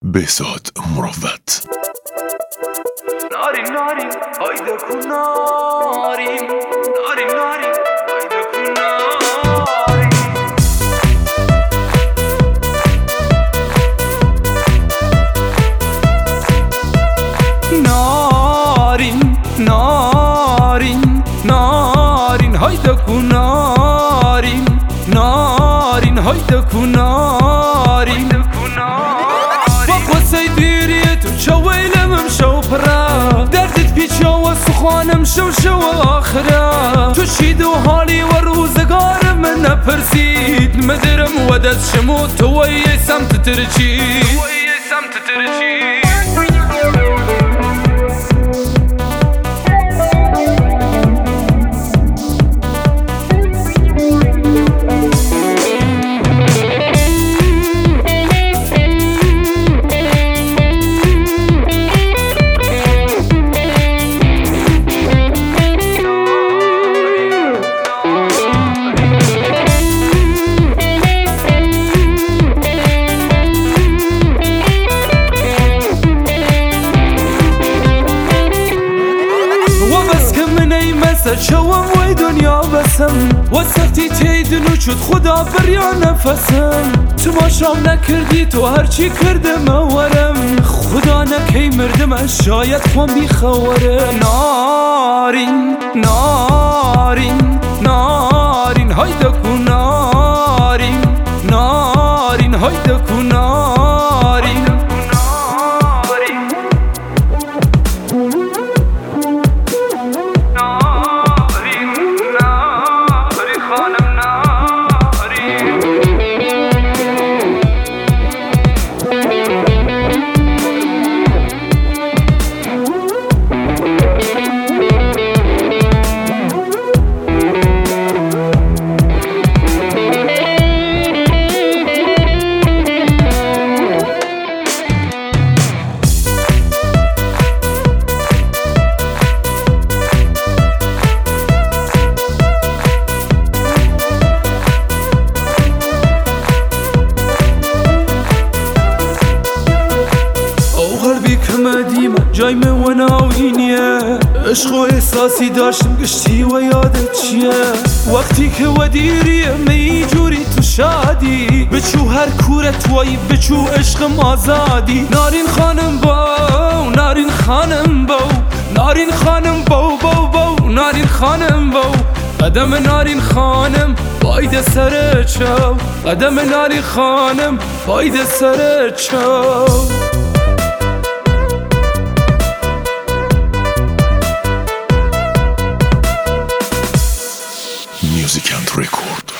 بهزاد مروت. نارین نارین هایده کو نارین نارین نارین هایده کو نارین نارین نارین هایده کو نارین نارین هایده کو نارین دردت پیچا و سخوانم شو آخرا تو شید و حالی و روزگار من نپرسید مدرم و دست شمو تو و یه سمت ترچی شوم وی دنیا بسم و سختی تیدن و شد خدا بریا نفسم تو ما شام نکردی تو هرچی کردم ورم خدا نکی مردم شاید خوام بی خوره نارین نارین نارین هایده کو نارین نارین هایده کو نارین جای من و ناوینیه عشق و احساسی داشتم گشتی و یادت چیه وقتی که ودیریه می جوری تو شادی بچو هر کورت وای بچو عشقم آزادی نارین خانم باو نارین خانم باو نارین خانم باو باو باو نارین خانم باو قدم نارین خانم باید سر چاو قدم نارین خانم باید سر چاو Music and Record.